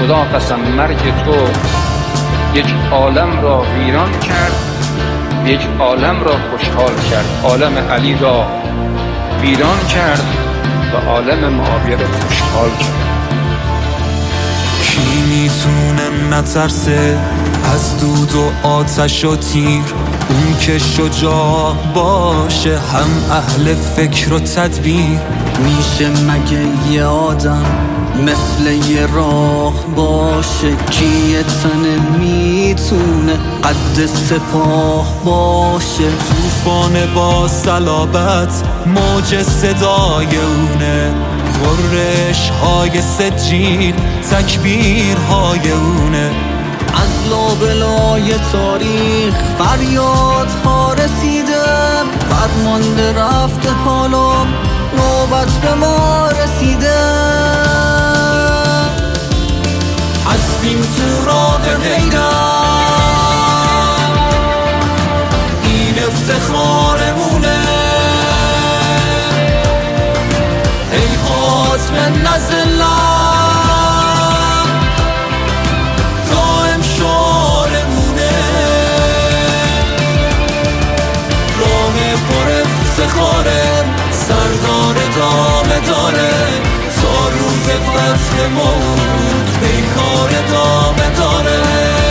خدا قسم مرگ تو یک عالم را ویران کرد، یک عالم را خوشحال کرد. عالم علی را ویران کرد و عالم معاویه را خوشحال کرد. کی میتونه نترسه از دود و آتش و تیر؟ اون که شجاع باشه، هم اهل فکر و تدبیر. میشه مگه یه آدم مثل یه راه باشه؟ کی یه تنه میتونه قد سپاه باشه؟ طوفان با صلابت موج صدای اونه، غرش های سجیل تکبیر های اونه. از لابلای تاریخ فریاد ها رسیده، فرمانده رفته حالا نوبت به ما رسیده. هستیم تو راه حیدر، این افتخارمونه. هیهات من نزلم، دائم شعارمونه. راه پر افتخاره، سردار دامه داره، تا روز فتح موت پیکار دامه داره.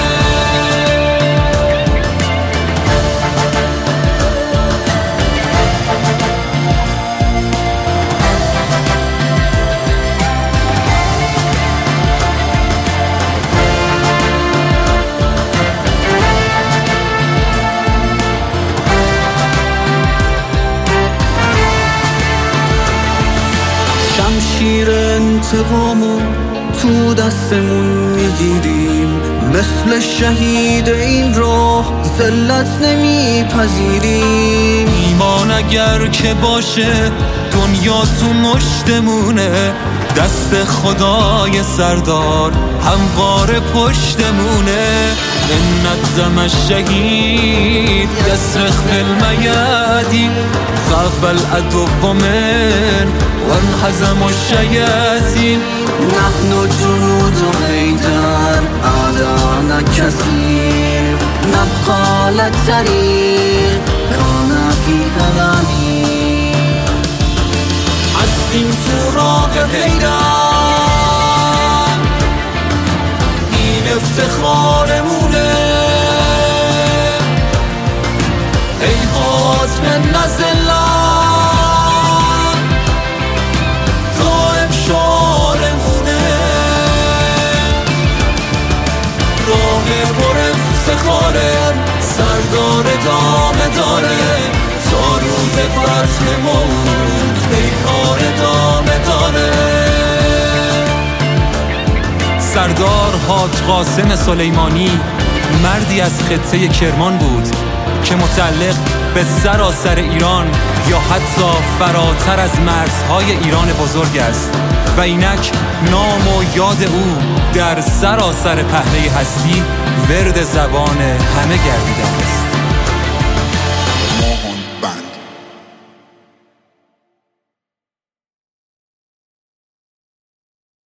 شمشیر انتقامو تو دستمون میگیریم، مثل شهید این راه ذلت نمیپذیریم. ایمان اگر که باشه دنیا تو مشتمونه، دست خدای سردار هموار پشتمونه. ان الدم الشهید یصرخ فی المیادین، خاف العدو من وانهزم الشیاطین. نحن جنود حیدر اعدانا کثیر، نبقى للطريق كان فيها الأمير. هستیم تو راه حیدر، این افتخارمونه. هیهات من نزلم، دائم شعارمونه. راه پر افتخاره، سردار دامه داره، تا روز فتح موت پیکار دامه داره. سردار حاج قاسم سلیمانی مردی از خطه کرمان بود که متعلق به سراسر ایران یا حتی فراتر از مرزهای ایران بزرگ است و اینک نام و یاد او در سراسر پهنه هستی ورد زبان همه گردیده است.